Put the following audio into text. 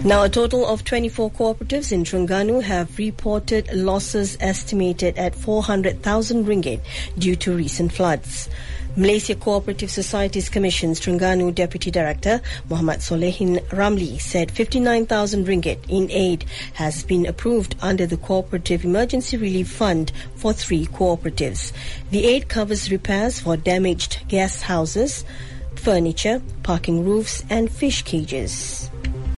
Now, a total of 24 cooperatives in Terengganu have reported losses estimated at 400,000 ringgit due to recent floods. Malaysia Cooperative Societies Commission's Terengganu Deputy Director Muhammad Solehin Ramli said 59,000 ringgit in aid has been approved under the Cooperative Emergency Relief Fund for 3 cooperatives. The aid covers repairs for damaged guest houses, furniture, parking roofs and fish cages.